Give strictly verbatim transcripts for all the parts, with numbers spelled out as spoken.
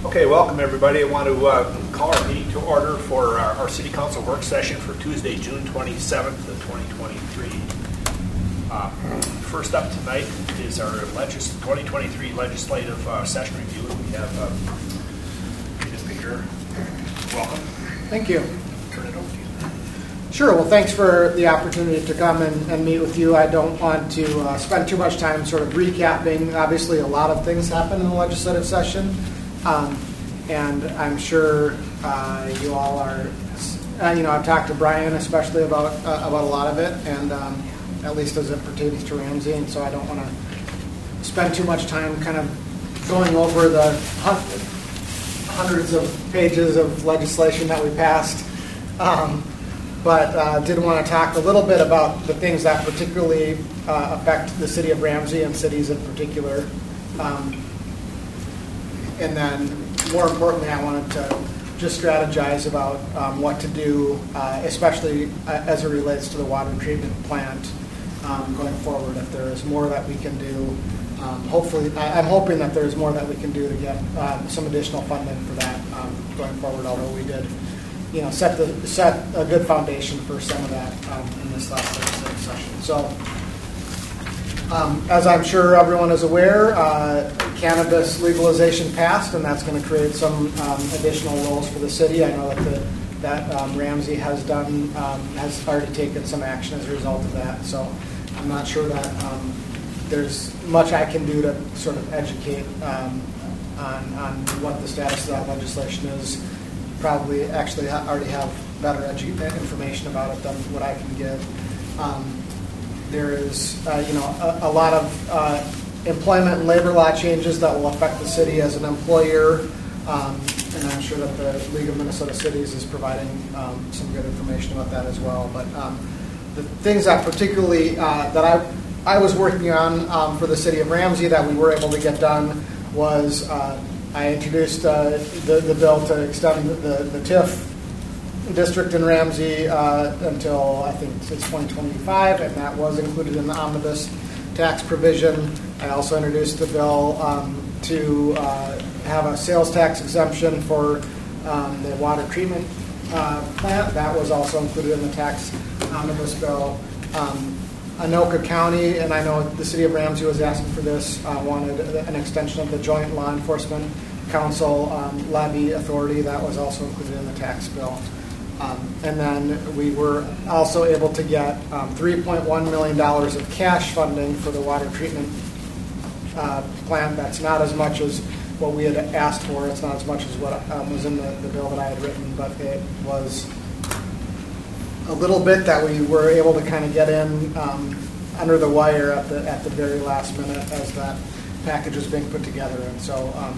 Okay, welcome everybody. I want to uh, call our meeting to order for our, our City Council work session for Tuesday, June twenty-seventh of twenty twenty-three. Uh, first up tonight is our legis twenty twenty-three legislative uh, session review. We have uh, Miz Peter. Welcome. Thank you. Turn it over to you. Sure. Well, thanks for the opportunity to come and, and meet with you. I don't want to uh, spend too much time sort of recapping. Obviously, a lot of things happen in the legislative session. Um, and I'm sure uh, you all are, uh, you know, I've talked to Brian especially about uh, about a lot of it, and um, at least as it pertains to Ramsey, and so I don't want to spend too much time kind of going over the hun- hundreds of pages of legislation that we passed, um, but uh, did want to talk a little bit about the things that particularly uh, affect the city of Ramsey and cities in particular. Um, And then, more importantly, I wanted to just strategize about um, what to do, uh, especially uh, as it relates to the water treatment plant um, going forward. If there is more that we can do, um, hopefully, I, I'm hoping that there is more that we can do to get um, some additional funding for that um, going forward. Although we did, you know, set the set a good foundation for some of that um, in this last legislative session. So. Um, as I'm sure everyone is aware, uh, cannabis legalization passed, and that's going to create some um, additional roles for the city. I know that the, that um, Ramsey has done um, has already taken some action as a result of that. So I'm not sure that um, there's much I can do to sort of educate um, on, on what the status of that legislation is. Probably actually ha- already have better edu- information about it than what I can give. Um, There is, uh, you know, a, a lot of uh, employment and labor law changes that will affect the city as an employer, um, and I'm sure that the League of Minnesota Cities is providing um, some good information about that as well. But um, the things that particularly uh, that I I was working on um, for the city of Ramsey that we were able to get done was uh, I introduced uh, the the bill to extend the the T I F district in Ramsey uh, until I think it's twenty twenty-five, and that was included in the omnibus tax provision. I also introduced the bill um, to uh, have a sales tax exemption for um, the water treatment uh, plant. That was also included in the tax omnibus bill. Um, Anoka County, and I know the city of Ramsey was asking for this, uh, wanted an extension of the Joint Law Enforcement Council um, levy authority. That was also included in the tax bill. Um, and then we were also able to get um, three point one million dollars of cash funding for the water treatment uh, plant. That's not as much as what we had asked for. It's not as much as what um, was in the, the bill that I had written, but it was a little bit that we were able to kind of get in um, under the wire at the at the very last minute as that package was being put together. And so um,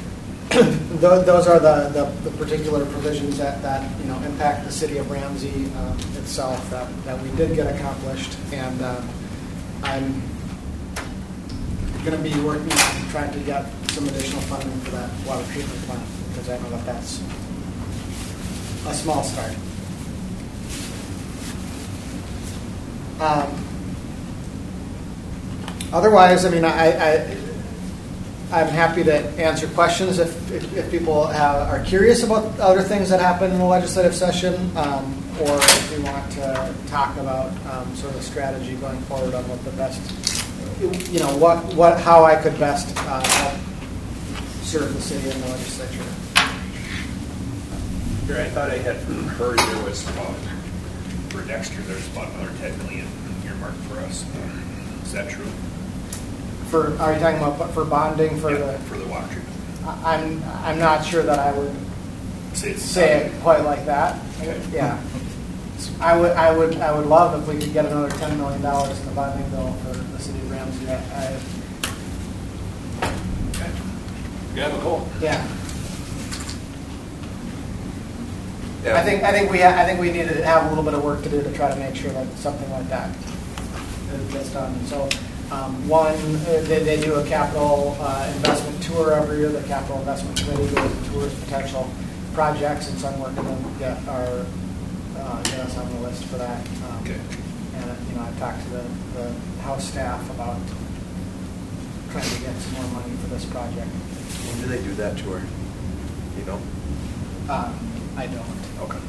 those are the, the, the particular provisions that, that you know impact the city of Ramsey um, itself that, that we did get accomplished, and uh, I'm going to be working on trying to get some additional funding for that water treatment plant because I know that that's a small start. Um, otherwise, I mean, I. I I'm happy to answer questions if, if, if people have, are curious about other things that happen in the legislative session, um, or if you want to talk about um, sort of strategy going forward on what the best, you know, what, what how I could best uh, help serve the city and the legislature. Here, I thought I had heard there was about, for next year, there's about another ten million earmarked for us. Is that true? For, are you talking about for bonding for yeah, the for the water treatment? I'm I'm not sure that I would say, say it quite like that. Okay. Yeah, I would I would I would love if we could get another ten million dollars in the bonding bill for the city of Ramsey. I, I, okay. You have a goal. Yeah. Yeah. I think I think we ha- I think we need to have a little bit of work to do to try to make sure that something like that gets done. So. Um, one, they, they do a capital uh, investment tour every year. The capital investment committee goes and tours potential projects, and so I'm working to get our uh, get us on the list for that. Um, okay. And you know, I've talked to the, the House staff about trying to get some more money for this project. When do they do that tour? you know? Um, I don't. Okay.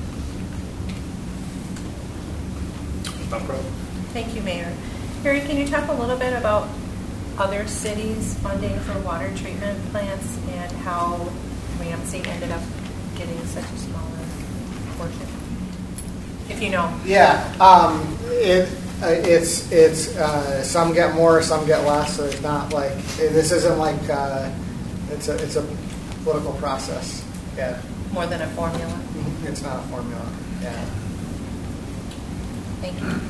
No problem. Thank you, Mayor. Harry, can you talk a little bit about other cities' funding for water treatment plants and how Ramsey ended up getting such a smaller portion? If you know. Yeah, um, it, uh, it's, it's, uh, some get more, some get less, so it's not like, this isn't like, uh, it's a, it's a political process, yeah. More than a formula? It's not a formula, yeah. Thank you.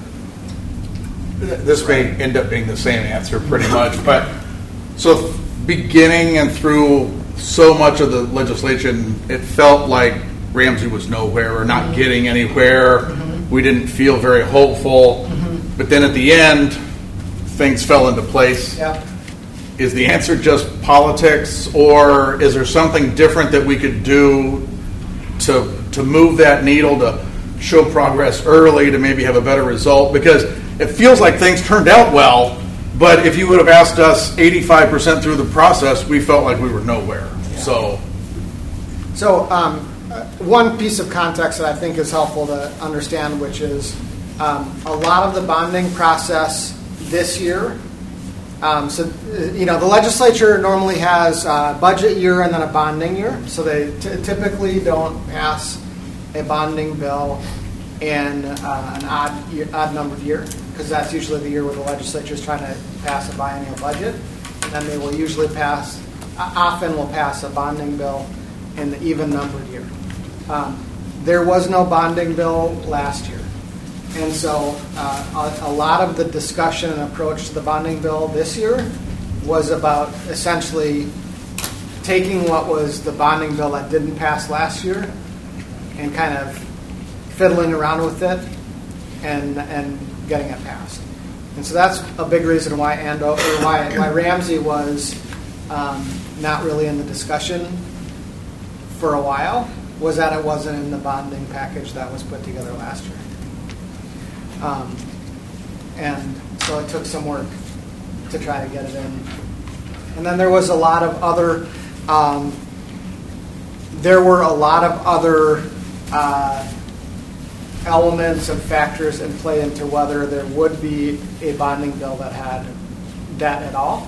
This may end up being the same answer pretty much, but so beginning and through so much of the legislation, it felt like Ramsey was nowhere or not mm-hmm. getting anywhere. Mm-hmm. We didn't feel very hopeful. Mm-hmm. But then at the end, things fell into place. Yep. Is the answer just politics, or is there something different that we could do to to move that needle, to show progress early, to maybe have a better result? Because it feels like things turned out well, but if you would have asked us eighty-five percent through the process, we felt like we were nowhere. Yeah. So, so um, one piece of context that I think is helpful to understand, which is um, a lot of the bonding process this year. Um, so, you know, the legislature normally has a budget year and then a bonding year. So they t- typically don't pass a bonding bill in uh, an odd year, odd numbered year, because that's usually the year where the legislature is trying to pass a biennial budget. And then they will usually pass, often will pass a bonding bill in the even numbered year. Um, there was no bonding bill last year. And so uh, a, a lot of the discussion and approach to the bonding bill this year was about essentially taking what was the bonding bill that didn't pass last year and kind of fiddling around with it and and getting it passed. And so that's a big reason why Ando, or why, why Ramsey was um, not really in the discussion for a while, was that it wasn't in the bonding package that was put together last year. Um, and so it took some work to try to get it in. And then there was a lot of other, um, there were a lot of other uh, elements and factors in play into whether there would be a bonding bill that had debt at all.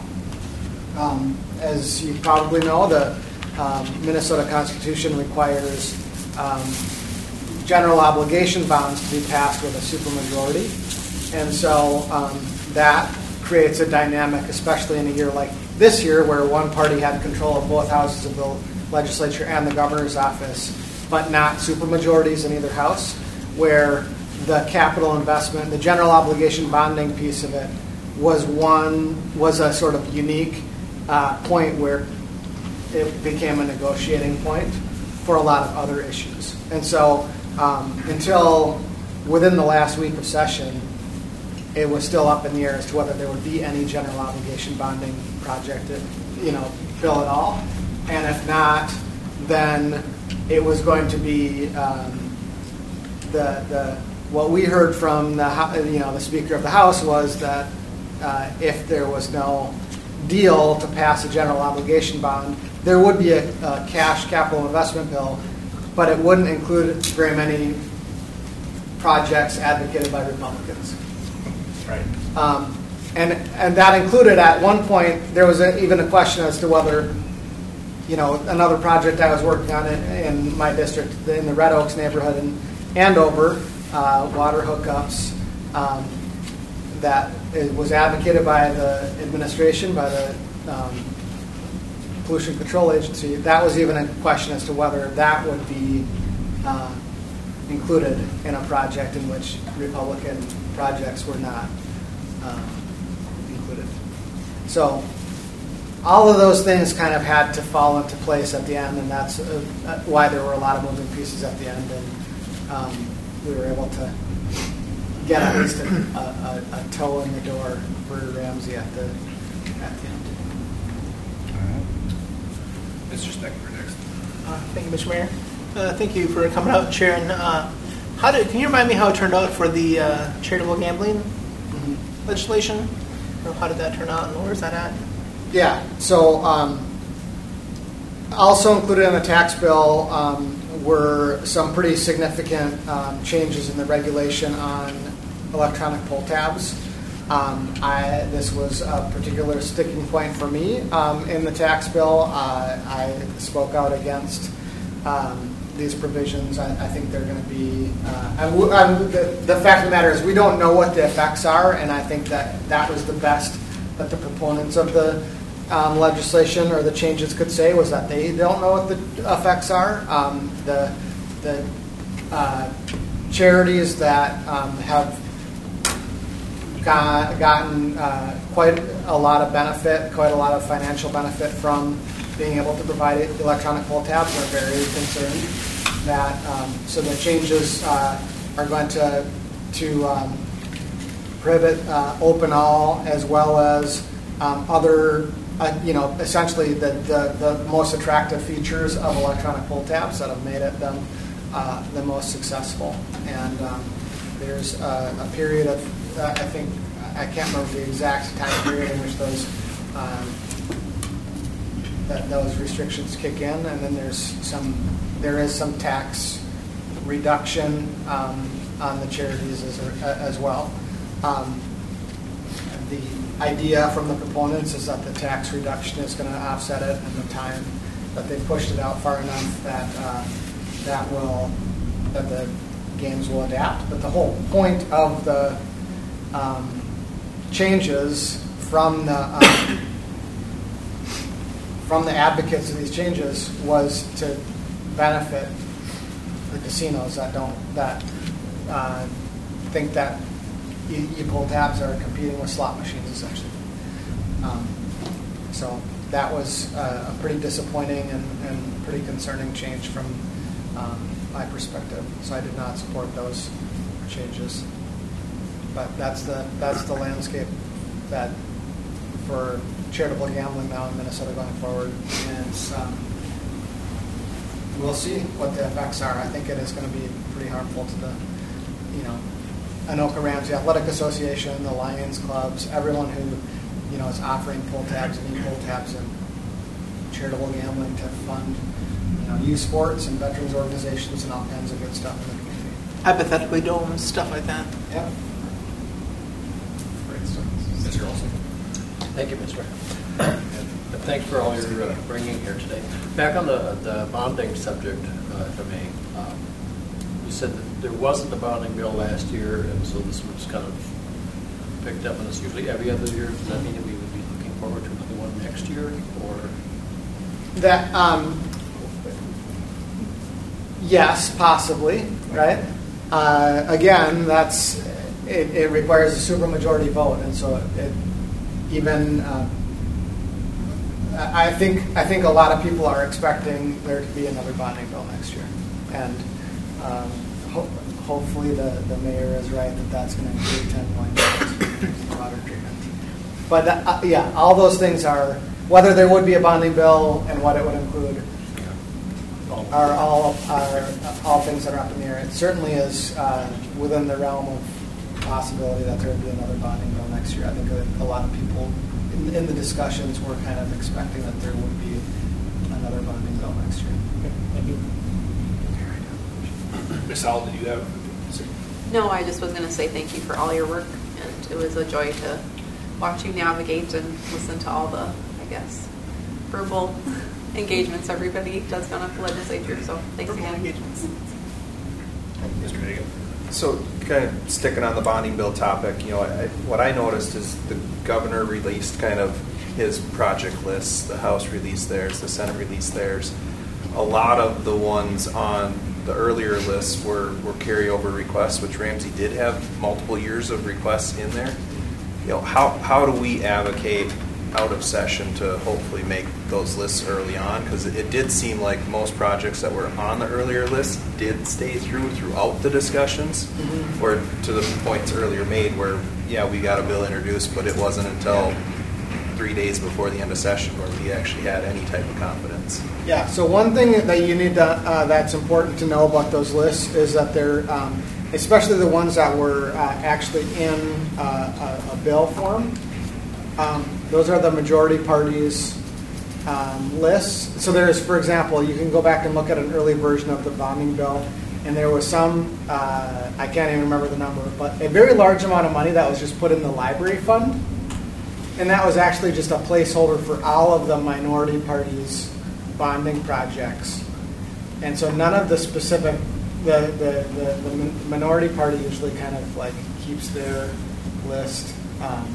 Um, as you probably know, the um, Minnesota Constitution requires um, general obligation bonds to be passed with a supermajority. And so um, that creates a dynamic, especially in a year like this year, where one party had control of both houses of the legislature and the governor's office, but not supermajorities in either house, where the capital investment, the general obligation bonding piece of it, was one was a sort of unique uh, point where it became a negotiating point for a lot of other issues. And so um, until within the last week of session, it was still up in the air as to whether there would be any general obligation bonding project, you know, bill at all. And if not, then it was going to be um, the the what we heard from the you know the Speaker of the House was that uh, if there was no deal to pass a general obligation bond, there would be a, a cash capital investment bill, but it wouldn't include very many projects advocated by Republicans. Right. Um, and and that included at one point there was a, even a question as to whether, you know, another project I was working on in, in my district, in the Red Oaks neighborhood in Andover, uh, water hookups, um, that it was advocated by the administration, by the um, Pollution Control Agency. That was even a question as to whether that would be uh, included in a project in which Republican projects were not uh, included. So all of those things kind of had to fall into place at the end, and that's uh, why there were a lot of moving pieces at the end, and um, we were able to get at least a, a, a toe in the door for Ramsey at the at the end. Mister Stecker next. Uh, thank you, Mister Mayor. Uh, thank you for coming out and sharing. Uh, how did can you remind me how it turned out for the uh, charitable gambling mm-hmm. legislation? Or how did that turn out, and where's that at? Yeah. So um, Also included in the tax bill um, were some pretty significant um, changes in the regulation on electronic pull tabs. Um, I, this was a particular sticking point for me um, in the tax bill. Uh, I spoke out against um, these provisions. I, I think they're going to be, uh, I'm, I'm, the, the fact of the matter is we don't know what the effects are, and I think that that was the best that the proponents of the um, legislation or the changes could say, was that they don't know what the effects are. Um, the the uh, charities that um, have got, gotten uh, quite a lot of benefit, quite a lot of financial benefit from being able to provide electronic pull tabs are very concerned that um, so the changes uh, are going to to um, prohibit uh, open all as well as um, other uh, you know essentially the, the the most attractive features of electronic pull tabs that have made it them uh, the most successful. And um, there's a, a period of uh, I think I can't remember the exact time period in which those um, that those restrictions kick in, and then there's some there is some tax reduction um, on the charities as, as well. Um, the idea from the proponents is that the tax reduction is going to offset it, and the time that they pushed it out far enough that uh, that will that the games will adapt. But the whole point of the um, changes from the um, from the advocates of these changes was to benefit the casinos that don't that uh, think that e- e-pull tabs are competing with slot machines essentially. Um, so that was uh, a pretty disappointing and, and pretty concerning change from um, my perspective. So I did not support those changes. But that's the that's the landscape that for charitable gambling now in Minnesota going forward, and um, we'll see what the effects are. I think it is going to be pretty harmful to the, you know, Anoka Ramsey Athletic Association, the Lions clubs, everyone who, you know, is offering pull tabs and e-pull tabs and charitable gambling to fund, you know, youth sports and veterans organizations and all kinds of good stuff in the community. Hypothetically domes, stuff like that. Yeah. Great stuff. Mister Olson. Thank you, Mister And thanks for all your uh, bringing here today. Back on the, the bonding subject, uh, if I may, um, you said that there wasn't a bonding bill last year, and so this was kind of picked up, and it's usually every other year. Does that mean that we would be looking forward to another one next year, or? That, um, yes, possibly, right? Uh, again, that's it, it requires a supermajority vote, and so it, it even uh, I think I think a lot of people are expecting there to be another bonding bill next year, and um, ho- hopefully the, the mayor is right that that's going to include ten point water treatment. But uh, yeah, all those things are whether there would be a bonding bill and what it would include are all are all things that are up in the air. It certainly is uh, within the realm of possibility that there would be another bonding bill next year. I think a, a lot of people in, in the discussions were kind of expecting that there would be another bonding bill next year. Thank you. Miss Al, did you have? No, I just was going to say thank you for all your work, and it was a joy to watch you navigate and listen to all the, I guess, verbal engagements everybody does down at the legislature. So thanks Verbal again. engagements. Mister Hagan. So, kind of sticking on the bonding bill topic, you know, I, what I noticed is the governor released kind of his project lists. The House released theirs, the Senate released theirs. A lot of the ones on the earlier lists were, were carryover requests, which Ramsey did have multiple years of requests in there. You know, how how do we advocate out of session to hopefully make those lists early on? Because it, it did seem like most projects that were on the earlier list did stay through throughout the discussions, mm-hmm. or to the points earlier made where, yeah, we got a bill introduced, but it wasn't until three days before the end of session where we actually had any type of confidence. Yeah, so one thing that you need to, uh, that's important to know about those lists is that they're, um, especially the ones that were uh, actually in uh, a, a bill form, um, those are the majority party's um, lists. So there's, for example, you can go back and look at an early version of the bonding bill, and there was some, uh, I can't even remember the number, but a very large amount of money that was just put in the library fund, and that was actually just a placeholder for all of the minority parties' bonding projects. And so none of the specific, the, the, the, the minority party usually kind of like keeps their list, um,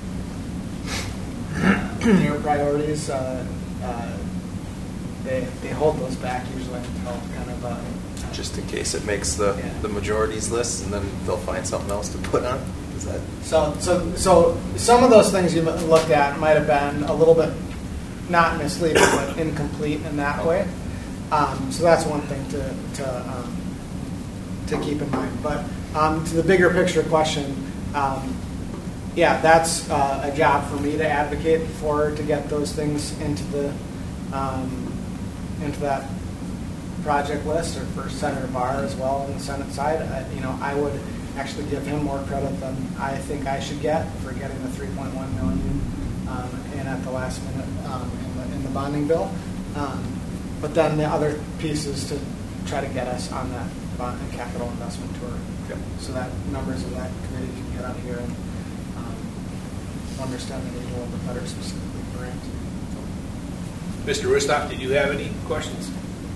their priorities, uh, uh, they, they hold those back usually until kind of, uh, Just in case it makes the, Yeah. the majorities list, and then they'll find something else to put on. Is that? So, so, so some of those things you looked at might have been a little bit not misleading, but incomplete in that way. Um, so that's one thing to to um, to keep in mind. But um, to the bigger picture question, um, yeah, that's uh, a job for me to advocate for, to get those things into the um, into that project list, or for Senator Barr as well on the Senate side. I, you know, I would actually give him more credit than I think I should get for getting the three point one million um, in at the last minute um, in, the, in the bonding bill. Um, but then the other piece is to try to get us on that bond and capital investment tour, Yep. so that members of that committee can get out here and um, understand the need a little bit better, specifically for Ramsey. Mister Rustoff, did you have any questions?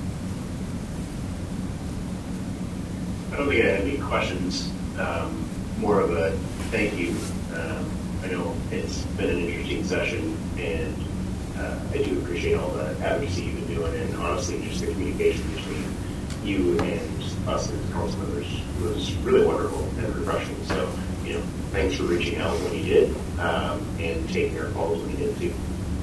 I don't think I have any questions. Um, more of a thank you. Um, I know it's been an interesting session, and uh, I do appreciate all the advocacy you've been doing, and honestly, just the communication between you and us as council members was really wonderful and refreshing. So, you know, thanks for reaching out when you did, um, and taking our calls when you did too.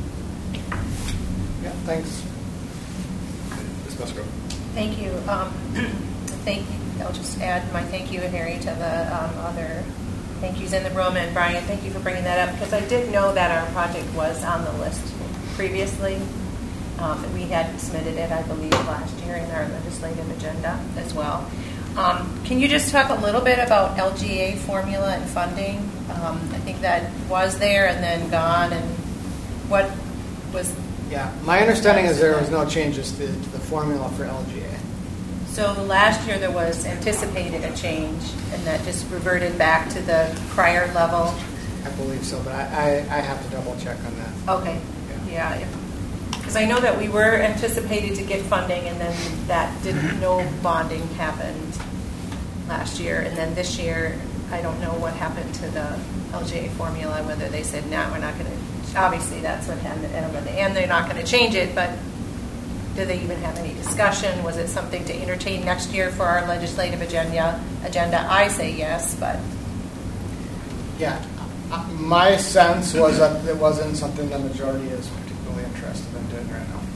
Yeah, thanks. Miz Musgrove. Thank you. Um, thank you. I'll just add my thank you, Harry, to the um, other thank yous in the room. And Brian, thank you for bringing that up, because I did know that our project was on the list previously. Um, we had submitted it, I believe, last year in our legislative agenda as well. Um, can you just talk a little bit about L G A formula and funding? Um, I think that was there and then gone, and what was... Yeah, my understanding is there was no changes to, to the formula for L G A. So last year there was anticipated a change, and that just reverted back to the prior level. I believe so, but I, I, I have to double check on that. Okay, yeah, because I know that we were anticipated to get funding, and then that didn't, no bonding happened last year, and then this year, I don't know what happened to the L G A formula, whether they said, no, nah, we're not going to, obviously that's what happened, and they're not going to change it, but did they even have any discussion? Was it something to entertain next year for our legislative agenda? Agenda, I say yes, but Yeah, uh, my sense was that it wasn't something the majority is particularly interested in doing right now.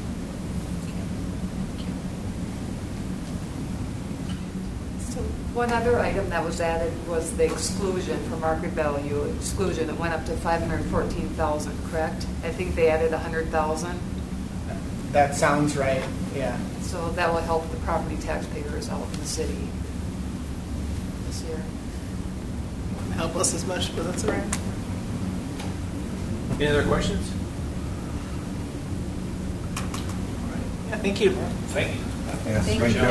So one other item that was added was the exclusion for market value exclusion. It went up to five hundred fourteen thousand, correct? I think they added one hundred thousand. That sounds right, yeah. So that will help the property taxpayers out in the city this year. Wouldn't help us as much, but that's all right. Any other questions? Yeah, thank you. Thank you. Yes, Thank thank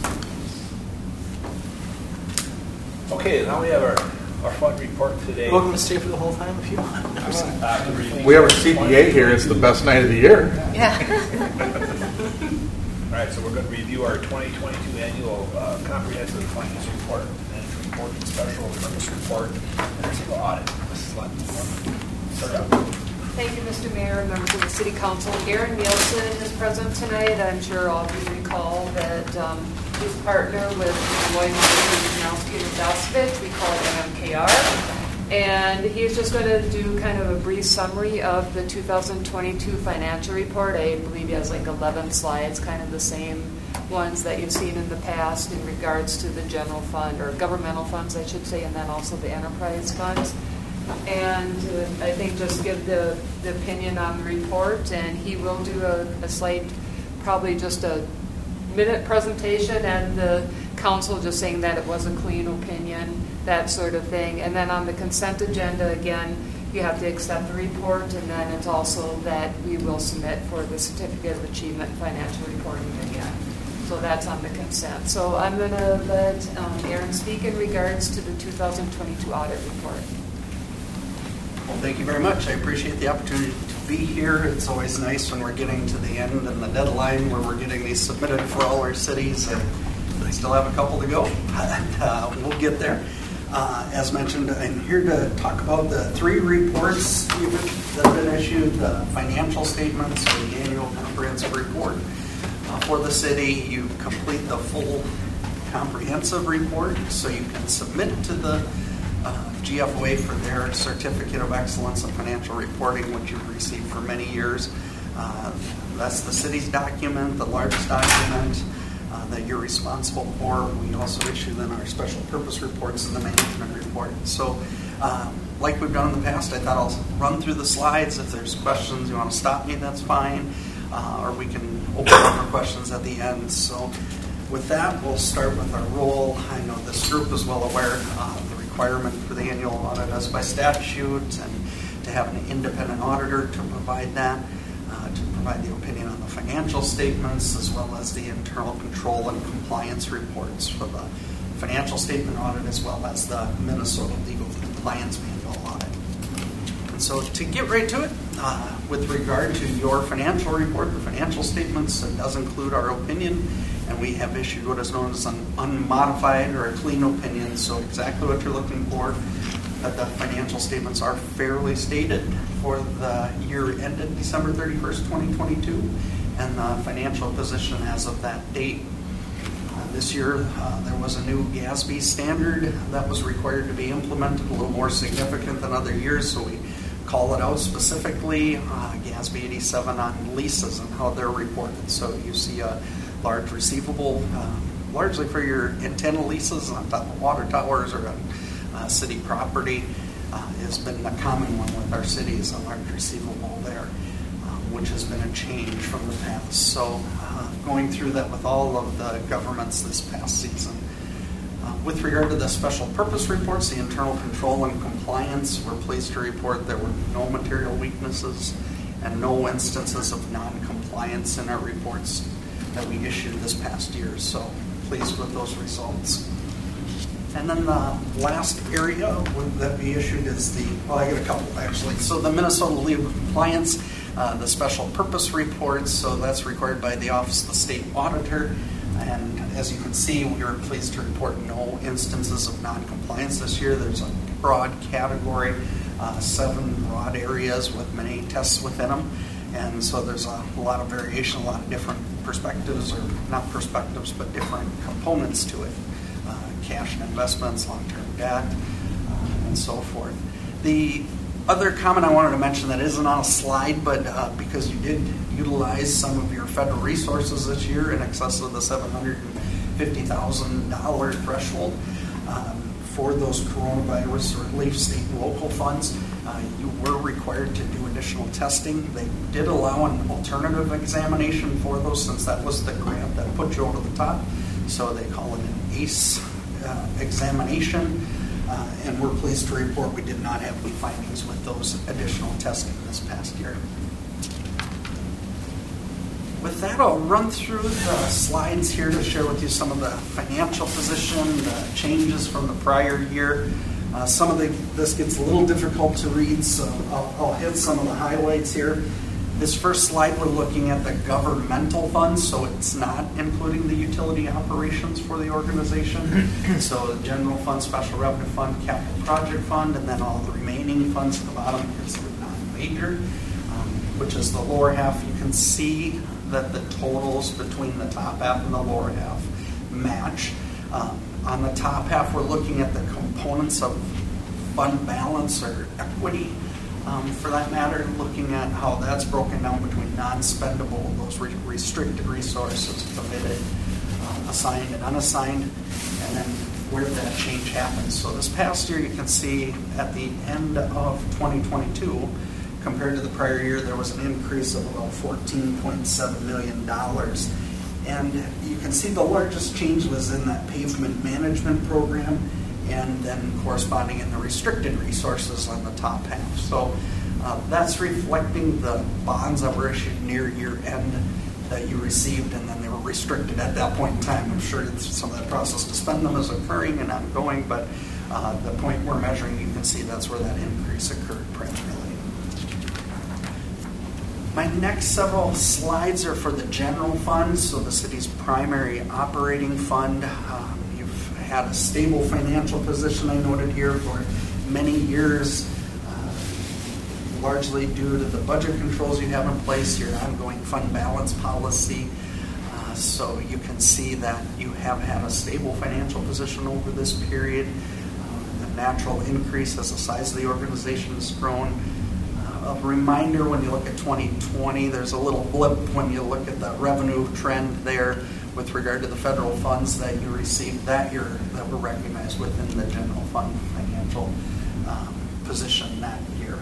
you. Okay, now we have our, our fund report today. You're welcome to stay for the whole time if you want. Uh, to review- We have our C P A here. It's the best night of the year. yeah. All right, so we're going to review our twenty twenty-two annual uh, comprehensive finance report, financial report, and special purpose report, and our single audit. Missus Lund, start out. Thank you, Mister Mayor, members of the City Council. Aaron Nielsen is present tonight. I'm sure all of you recall that um, he's partner with Lloyd Janowski and Zasovich. We call it M M K R. And he's just going to do kind of a brief summary of the two thousand twenty-two financial report. I believe he has like eleven slides, kind of the same ones that you've seen in the past in regards to the general fund, or governmental funds, I should say, and then also the enterprise funds. And uh, I think just give the, the opinion on the report, and he will do a, a slight, probably just a minute presentation, and the council just saying that it was a clean opinion, that sort of thing. And then on the consent agenda, again, you have to accept the report, and then it's also that we will submit for the Certificate of Achievement financial reporting again. So that's on the consent. So I'm going to let um, Aaron speak in regards to the two thousand twenty-two audit report. Well, thank you very much. I appreciate the opportunity to be here. It's always nice when we're getting to the end and the deadline where we're getting these submitted for all our cities. And I still have a couple to go. uh, we'll get there. Uh, as mentioned, I'm here to talk about the three reports that have been issued, the financial statements or the annual comprehensive report. Uh, for the city, you complete the full comprehensive report, so you can submit to the uh, G F O A for their Certificate of Excellence in Financial Reporting, which you've received for many years. Uh, that's the city's document, the largest document uh, that you're responsible for. We also issue then our special purpose reports and the management report. So, uh, like we've done in the past, I thought I'll run through the slides. If there's questions, you want to stop me, that's fine. Uh, or we can open up for questions at the end. So with that, we'll start with our role. I know this group is well aware of the requirement for the annual audit as by statute, and to have an independent auditor to provide that, uh, to provide the opinion on the financial statements, as well as the internal control and compliance reports for the financial statement audit, as well as the Minnesota Legal Compliance Manual audit. And so to get right to it, uh, with regard to your financial report, the financial statements, it does include our opinion, and we have issued what is known as an unmodified or a clean opinion, so exactly what you're looking for, that the financial statements are fairly stated for the year ended December thirty-first, twenty twenty-two, and the financial position as of that date. Uh, this year, uh, there was a new G A S B standard that was required to be implemented, a little more significant than other years, so we call it out specifically, uh, G A S B eighty-seven on leases and how they're reported. So you see a large receivable, uh, largely for your antenna leases on top of water towers or on uh, city property, uh, has been a common one with our cities, a large receivable there, um, which has been a change from the past. So uh, going through that with all of the governments this past season. Uh, with regard to the special purpose reports, the internal control and compliance, we're pleased to report there were no material weaknesses and no instances of non-compliance in our reports that we issued this past year. So pleased with those results. And then the last area that we issued is the, well, I got a couple actually. So the Minnesota Legal Compliance, uh, the special purpose reports, so that's required by the Office of the State Auditor. And as you can see, we were pleased to report no instances of non-compliance this year. There's a broad category, uh, seven broad areas with many tests within them. And so there's a, a lot of variation, a lot of different perspectives, or not perspectives, but different components to it. Uh, cash and investments, long-term debt, uh, and so forth. The other comment I wanted to mention that isn't on a slide, but uh, because you did utilize some of your federal resources this year in excess of the seven hundred fifty thousand dollars threshold um, for those coronavirus relief state and local funds, uh, you were required to do additional testing. They did allow an alternative examination for those, since that was the grant that put you over the top. So they call it an A C E uh, examination. Uh, and we're pleased to report we did not have any findings with those additional testing this past year. With that, I'll run through the slides here to share with you some of the financial position, the changes from the prior year. Uh, some of the, this gets a little difficult to read, so I'll, I'll hit some of the highlights here. This first slide, we're looking at the governmental funds, so it's not including the utility operations for the organization. So the general fund, special revenue fund, capital project fund, and then all the remaining funds at the bottom is the non-major, um, which is the lower half. You can see that the totals between the top half and the lower half match. Um, on the top half, we're looking at the components of fund balance or equity. Um, for that matter, looking at how that's broken down between non-spendable, those re- restricted resources, committed, um, assigned and unassigned, and then where that change happens. So this past year, you can see at the end of twenty twenty-two, compared to the prior year, there was an increase of about fourteen point seven million dollars. And you can see the largest change was in that pavement management program. and then corresponding in the restricted resources on the top half. So uh, that's reflecting the bonds that were issued near year end that you received, and then they were restricted at that point in time. I'm sure some of that process to spend them is occurring and ongoing, but uh, the point we're measuring, you can see that's where that increase occurred primarily. My next several slides are for the general fund, so the city's primary operating fund. Um, you've had a stable financial position, I noted here, for many years, uh, largely due to the budget controls you have in place, your ongoing fund balance policy. Uh, so you can see that you have had a stable financial position over this period. Uh, the natural increase as the size of the organization has grown. A reminder, when you look at twenty twenty, there's a little blip when you look at the revenue trend there with regard to the federal funds that you received that year that were recognized within the general fund financial um, position that year.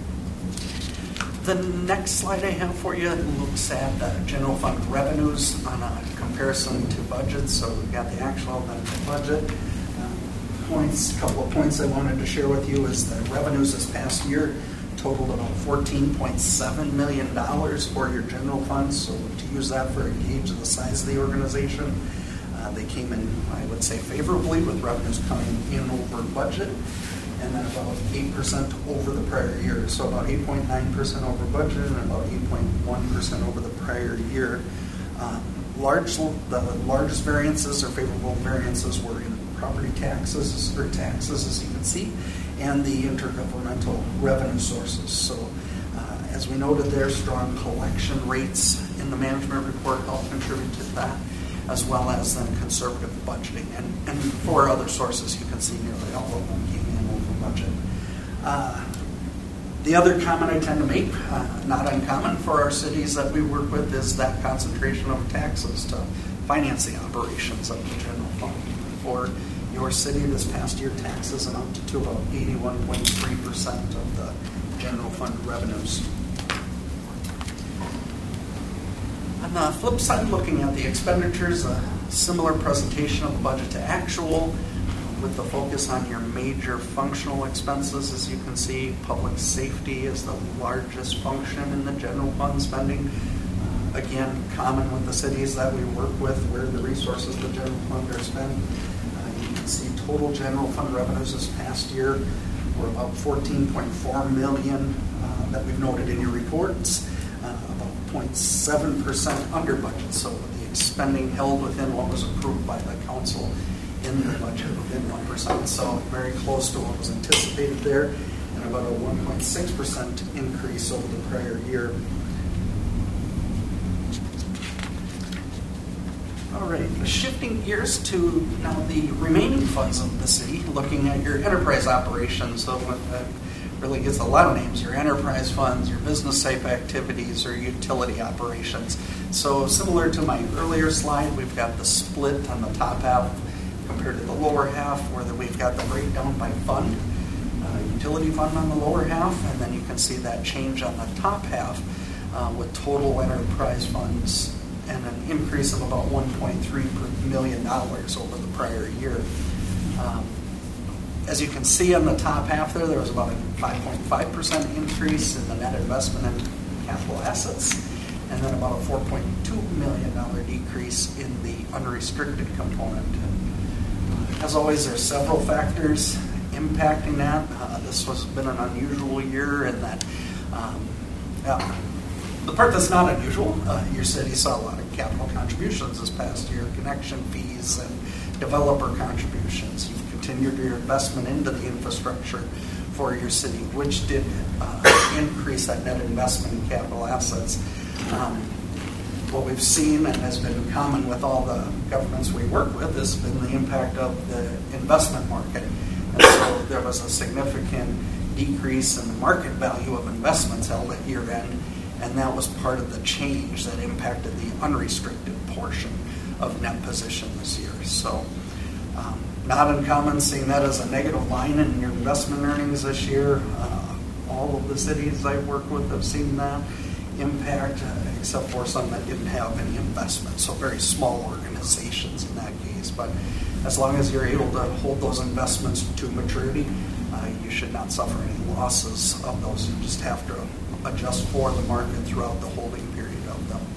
The next slide I have for you looks at the general fund revenues on a comparison to budget. So we've got the actual and the budget. Um, points, a couple of points I wanted to share with you is the revenues this past year totaled about fourteen point seven million dollars for your general fund. So to use that for a gauge of the size of the organization, uh, they came in, I would say, favorably with revenues coming in over budget, and then about eight percent over the prior year. So about eight point nine percent over budget and about eight point one percent over the prior year. Um, large, the largest variances or favorable variances were in property taxes or taxes, as you can see, and the intergovernmental revenue sources. So uh, as we noted there, strong collection rates in the management report help contribute to that, as well as then conservative budgeting. And, and for other sources, you can see nearly all of them came in over budget. Uh, the other comment I tend to make, uh, not uncommon for our cities that we work with, is that concentration of taxes to finance the operations of the general fund. For your city this past year, taxes amounted to about eighty-one point three percent of the general fund revenues. On the flip side, looking at the expenditures, a similar presentation of the budget to actual, with the focus on your major functional expenses. As you can see, public safety is the largest function in the general fund spending. Uh, again, common with the cities that we work with, where the resources of the general fund are spent. See total general fund revenues this past year were about fourteen point four million uh, that we've noted in your reports, uh, about zero point seven percent under budget. So the spending held within what was approved by the council in the budget within one percent. So very close to what was anticipated there, and about a one point six percent increase over the prior year. All right, shifting gears to now the remaining funds of the city, looking at your enterprise operations. So that really gets a lot of names, your enterprise funds, your business type activities, or utility operations. So similar to my earlier slide, we've got the split on the top half compared to the lower half, where we've got the breakdown by fund. Uh, utility fund on the lower half, and then you can see that change on the top half uh, with total enterprise funds and an increase of about one point three million dollars over the prior year. Um, as you can see on the top half there, there was about a five point five percent increase in the net investment in capital assets, and then about a four point two million dollars decrease in the unrestricted component. And, uh, as always, there are several factors impacting that. Uh, this has been an unusual year in that um, uh, the part that's not unusual, uh, your city saw a lot of capital contributions this past year, connection fees and developer contributions. You've continued your investment into the infrastructure for your city, which did uh, increase that net investment in capital assets. Um, what we've seen, and has been common with all the governments we work with, has been the impact of the investment market. And so there was a significant decrease in the market value of investments held at year end. And that was part of the change that impacted the unrestricted portion of net position this year. So um, not uncommon seeing that as a negative line in your investment earnings this year. Uh, all of the cities I work with have seen that impact, uh, except for some that didn't have any investment. So very small organizations in that case. But as long as you're able to hold those investments to maturity, uh, you should not suffer any losses of those. You just have to adjust for the market throughout the holding period of them.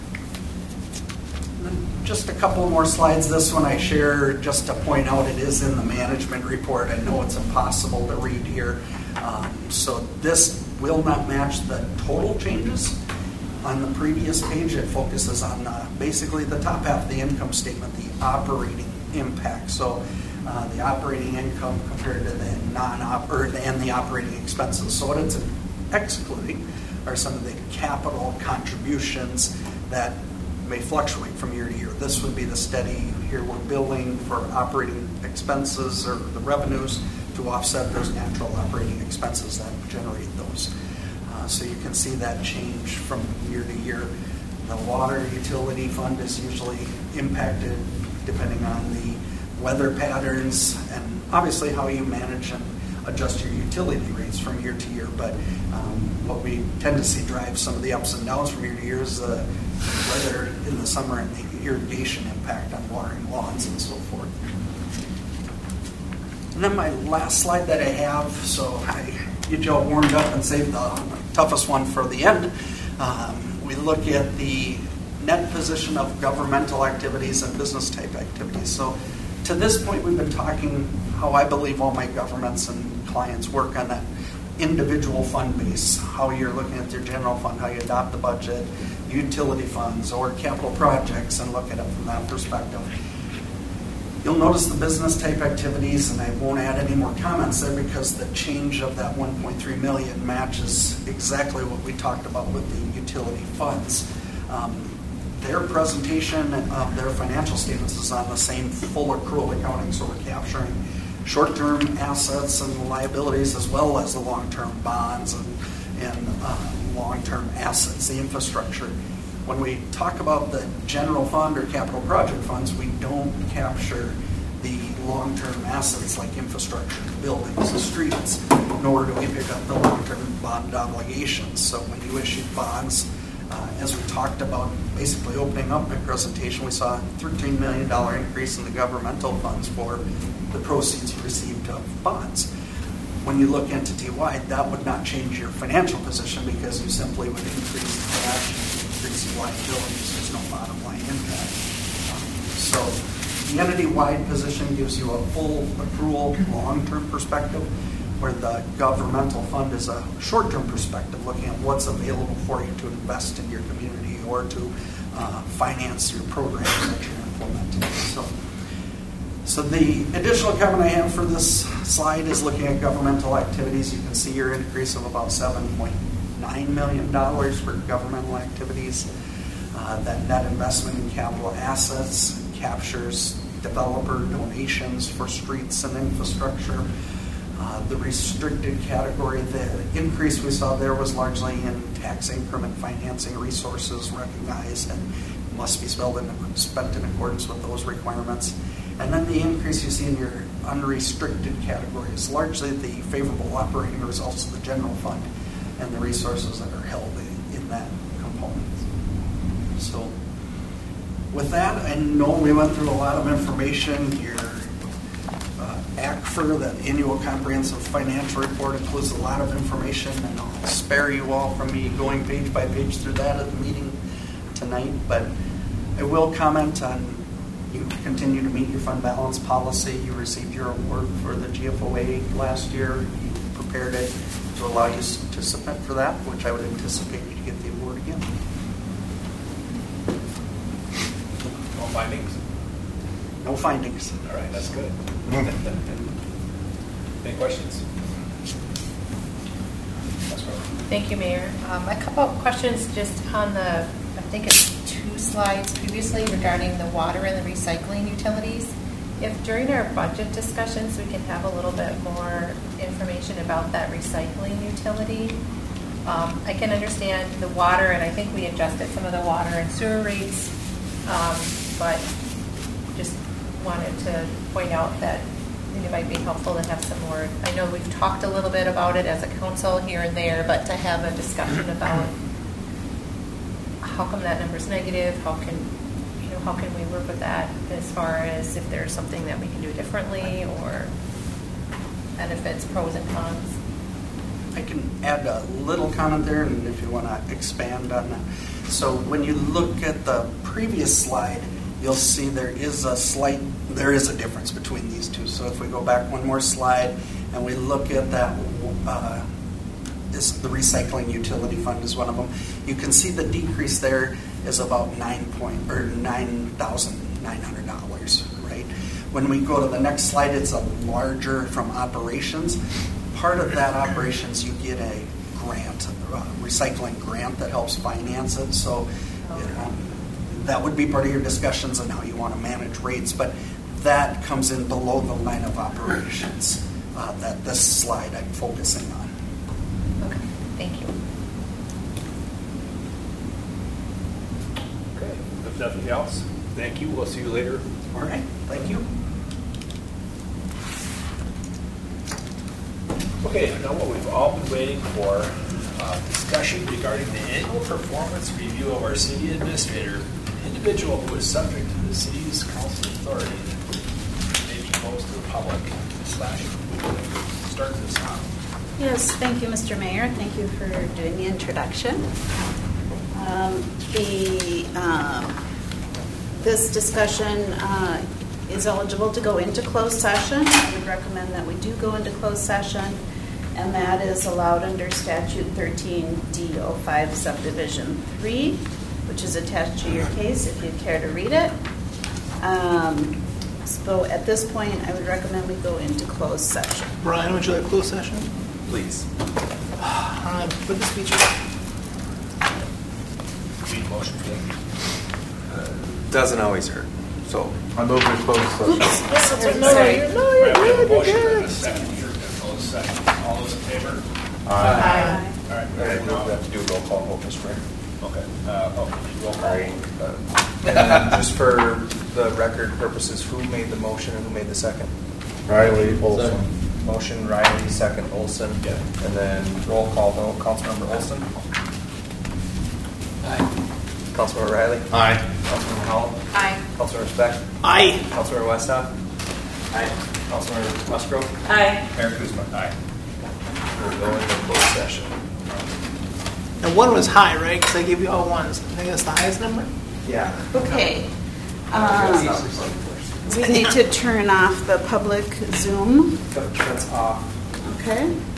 And then just a couple more slides. This one I share just to point out it is in the management report. I know it's impossible to read here. Um, so this will not match the total changes. On the previous page, it focuses on uh, basically the top half of the income statement, the operating impact. So uh, the operating income compared to the non-op or and the operating expenses. So what it's excluding are some of the capital contributions that may fluctuate from year to year. This would be the steady, here we're billing for operating expenses or the revenues to offset those natural operating expenses that generate those. Uh, so you can see that change from year to year. The water utility fund is usually impacted depending on the weather patterns and obviously how you manage and adjust your utility rates from year to year. But um, what we tend to see drive some of the ups and downs from year to year is the weather in the summer and the irrigation impact on watering lawns and so forth. And then my last slide that I have, so I get you all warmed up and save the toughest one for the end. Um, we look at the net position of governmental activities and business type activities. So to this point, we've been talking how I believe all my governments and clients work on that individual fund base, how you're looking at their general fund, how you adopt the budget, utility funds, or capital projects, and look at it from that perspective. You'll notice the business type activities, and I won't add any more comments there because the change of that one point three million matches exactly what we talked about with the utility funds. Um, their presentation of their financial statements is on the same full accrual accounting, so we're capturing short-term assets and liabilities as well as the long-term bonds and, and uh, long-term assets, the infrastructure. When we talk about the general fund or capital project funds, we don't capture the long-term assets like infrastructure, buildings, and streets, nor do we pick up the long-term bond obligations. So when you issue bonds, uh, as we talked about basically opening up my presentation, we saw a thirteen million dollars increase in the governmental funds for the proceeds received of bonds. When you look entity-wide, that would not change your financial position because you simply would increase the cash and increase the liabilities. There's no bottom line impact. Um, so the entity-wide position gives you a full accrual long-term perspective, where the governmental fund is a short-term perspective, looking at what's available for you to invest in your community or to uh, finance your programs that you're implementing. So, so the additional comment I have for this slide is looking at governmental activities. You can see your increase of about seven point nine million dollars for governmental activities. Uh, that net investment in capital assets captures developer donations for streets and infrastructure. Uh, the restricted category, the increase we saw there was largely in tax increment financing resources recognized and must be spelled in, spent in accordance with those requirements. And then the increase you see in your unrestricted category is largely the favorable operating results of the general fund and the resources that are held in, in that component. So with that, I know we went through a lot of information here. A C F R, the Annual Comprehensive Financial Report, includes a lot of information, and I'll spare you all from me going page by page through that at the meeting tonight, but I will comment on you continue to meet your fund balance policy. You received your award for the G F O A last year. You prepared it to allow you to submit for that, which I would anticipate you to get the award again. No findings? No findings. All right, that's good. Any questions? Thank you, Mayor. Um, a couple of questions just on the, I think it's two slides previously regarding the water and the recycling utilities. If during our budget discussions we can have a little bit more information about that recycling utility. Um, I can understand the water, and I think we adjusted some of the water and sewer rates, um, but just wanted to point out that I think it might be helpful to have some more. I know we've talked a little bit about it as a council here and there, but to have a discussion about how come that number's negative? How can, you know, how can we work with that as far as if there's something that we can do differently or benefits, pros and cons? I can add a little comment there, and if you want to expand on that. So when you look at the previous slide, you'll see there is a slight, there is a difference between these two. So if we go back one more slide and we look at that, uh, is the recycling utility fund is one of them. You can see the decrease there is about nine point or nine thousand nine hundred dollars, right? When we go to the next slide, it's a larger from operations. Part of that operations, you get a grant, a recycling grant that helps finance it. So um, that would be part of your discussions on how you want to manage rates. But that comes in below the line of operations uh, that this slide I'm focusing on. Okay, thank you. Okay, if nothing else, thank you. We'll see you later. All right, thank you. Okay, now what we've all been waiting for, uh, discussion regarding the annual performance review of our city administrator, an individual who is subject to the city's council authority that may be closed to the public. Slash, start this off. Yes, thank you, Mister Mayor. Thank you for doing the introduction. Um, the um, this discussion uh, is eligible to go into closed session. I would recommend that we do go into closed session, and that is allowed under statute thirteen D oh five subdivision three, which is attached to your case if you'd care to read it. Um, so at this point, I would recommend we go into closed session. Brian, would you like closed session? Please. Uh, put the speech Need motion for that? Doesn't always hurt. So I move to close session. Sorry. No, All you're right, we have a good. You're motion and good. a second here to close session. All those in favor? Aye. All right, we we're now- have to do a roll call vote, Mister Mayor. Okay, uh, oh, roll call. And then just for the record purposes, who made the motion and who made the second? Riley Olson. Motion Riley, second Olson. Yeah. And then roll call vote, Councilmember Olson. Aye. Councilmember Riley. Aye. Councilmember Howell. Aye. Councilmember Speck. Aye. Councilmember Westhoff. Aye. Councilmember Musgrove. Aye. Mayor Kuzma. Aye. We're going to closed session. And one was high, right? Because I gave you all ones. I think that's the highest number. Yeah. Okay. Um, we need to turn off the public Zoom. That's off. Okay.